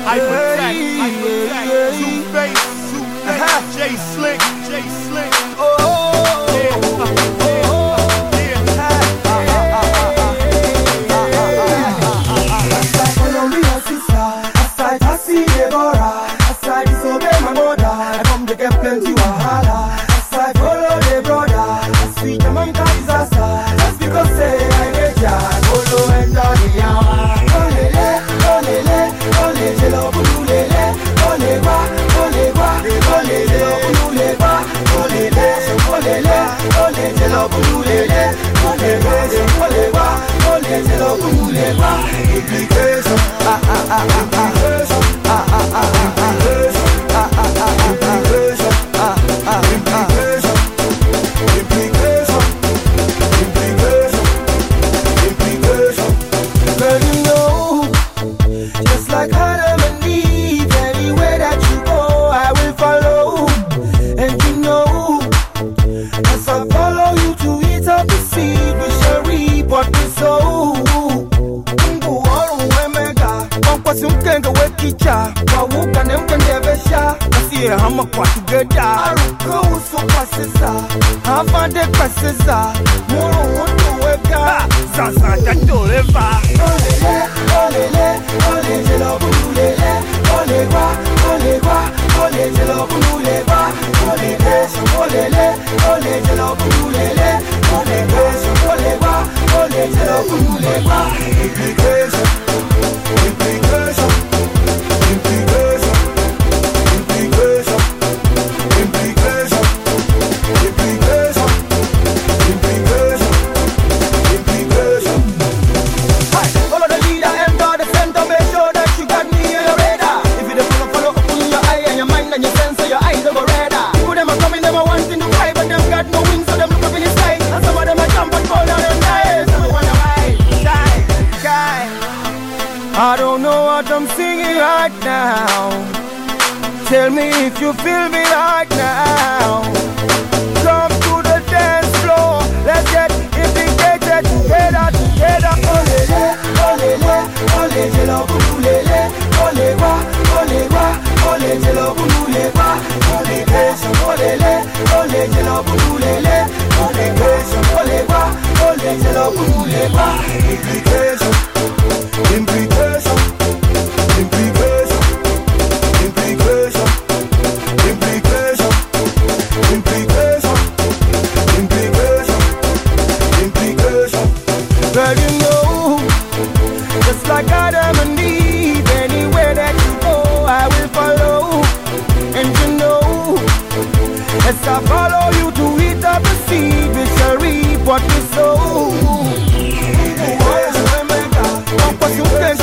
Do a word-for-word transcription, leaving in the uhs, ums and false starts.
Hypertech, Hypertech, Two-Face, Two-Face, J Slick, J Slick. Oh, yeah, yeah. Aside follow me and sister, aside I see Deborah, aside disobey my mother, I come to get plenty wahala. Aside follow the brother, I sweet the man can disaster. Just because say I get ya, follow enter the hour. Olele, olele, olele, lo bululele, olewa, olewa, olele, lo bululeba, olele, olele, olele, lo bululele, olewa, olewa, olele, lo bululeba. Implication, ah ah ah ah implication, ah ah ah implication, ah ah ah implication, ah ah implication, implication, implication, implication. Girl, you know, just like Adam and Eve, anywhere that you go, I will follow. And you know, as I follow you to eat up the seed, we shall reap what we sow. Mungu waru wemega, wakwasi mkenga wekicha, wawuka ne mkenge besha, asiye hama kwa together. Aruka uso kwa sisa, havande kwa sisa, muru wutu weka, Sasa tatoleva. olele, olele, olele, lo bululele, olewa, olewa, olele, lo bululeba, olele, olele, olele, lo bululele, olele, olewa, olele, lo bululeba. Implication, implication, implication, implication, implication, implication, implication, implication. Follow the leader, enter the center, make sure that you got me in your radar. If you don't follow, follow, open your eye and your mind and your sense, so your eyes over radar. People them are coming, them are wanting to fly, but them got no wings, so them look up in the sky. And some of them are jump and fall down and die. Some wonder why, die, die. I don't know what I'm singing right now. Tell me if you feel me right now. Come to the dance floor, let's get implicated together, together. Olele, olele, olele, lo bululele, olewa, olewa, olele, lo bululeba, olele, olele, olele, lo bululele, olele, olewa, olele, lo bululeba. Implication, implication, implication, implication, implication, implication, implication, implication. Girl, you know, just like Adam and Eve, anywhere that you go, I will follow. And you know, as I follow you to eat up the seed, we shall reap what we sow.